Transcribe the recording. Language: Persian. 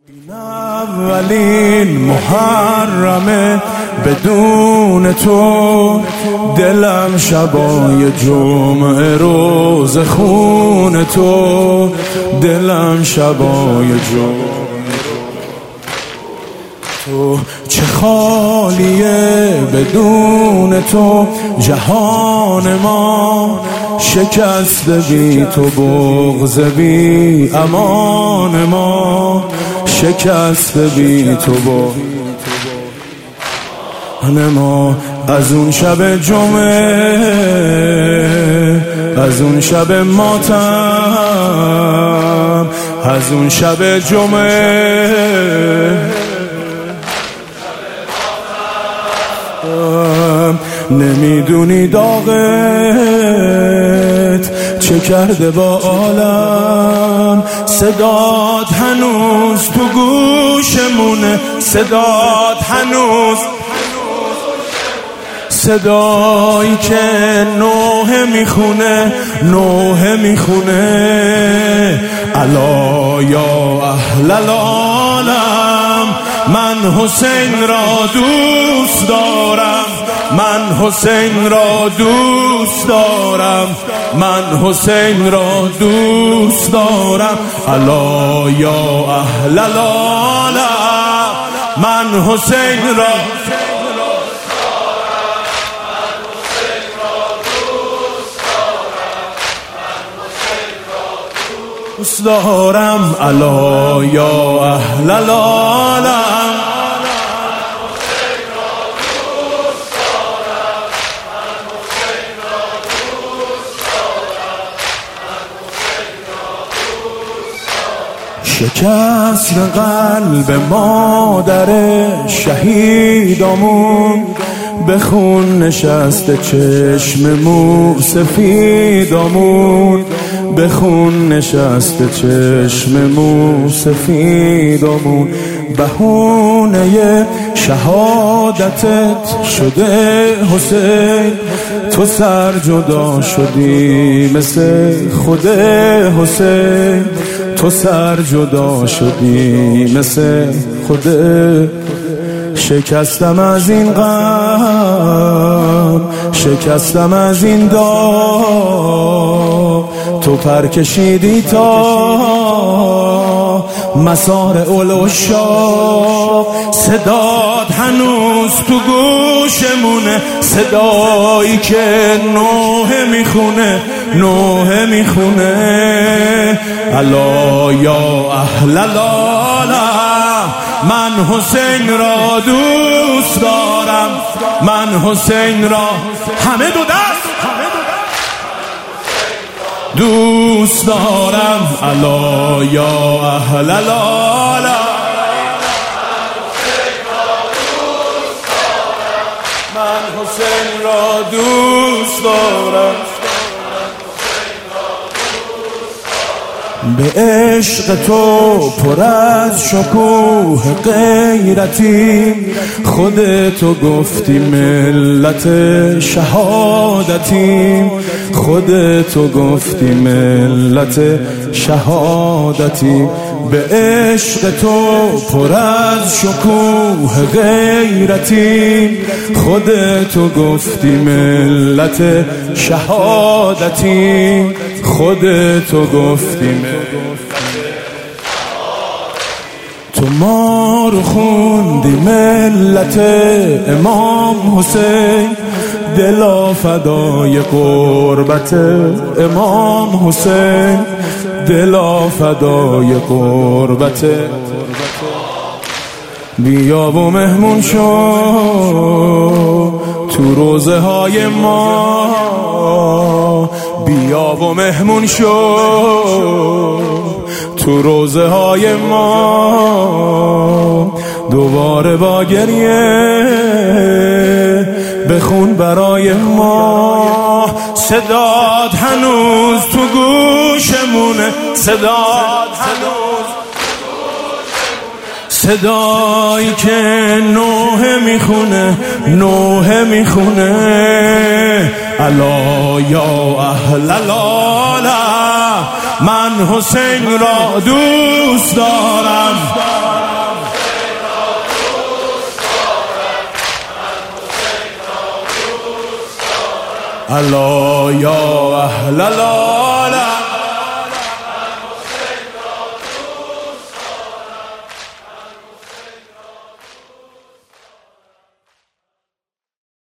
این اولین محرمه بدون تو، دلم شبای جمعه روز خون تو، دلم شبای جمعه تو. چه خالیه بدون تو جهان ما، شکست بی تو بغض بی امان ما، شکست بی تو ما. از اون شب جمعه، از اون شب ماتم، از اون شب جمعه نمیدونی داغت چه کرده با عالم. صدات هنوز تو گوشمونه، صدات هنوز، صدایی که نوحه میخونه، نوحه میخونه. الا یا اهل العالم، من حسین را دوست دارم، من حسین را دوست دارم، من حسین را دوست دارم. الا یا اهل العالم، من حسین را دوست دارم. الا یا اهل العالم، شکست قلب مادر شهیدامون، به خون نشسته چشم مو سفیدامون، به خون نشسته چشم مو سفیدامون. بهونه شهادتت شده حسین، تو سر جدا شدی مثل خود حسین، تو سر جدا شدی مثل خود. شکستم از این غم، شکستم از این داغ، تو پر کشیدی تا مسار العشاق. صدات هنوز تو گوشمونه، صدایی که نوحه میخونه، نوحه میخونه. الا یا اهل العالم، من حسین را دوست دارم، من حسین را همه دو دست دوست دارم. الا یا اهل العالم، من حسین را دوست دارم. به عشق تو پر از شکوه غیرتی، خودتو گفتی ملت شهادتی، خودتو گفتی ملت شهادتی. به عشق تو پر از شکوه غیرتی، خودتو گفتی ملت شهادتی، خودتو گفتی تو. ما رو خوندی ملت امام حسین، دلا فدای قربت امام حسین، دلا فدای قربت. بیا و مهمون شو تو روزه های ما، بیا و مهمون شو تو روزه های ما. دوباره با گریه بخون برای ما. صدات هنوز تو گوشمونه، صدات هنوز، صدایی که نوحه میخونه، نوحه میخونه. الا یا اهل العالم، من حسین را دوست دارم. الا یا اهل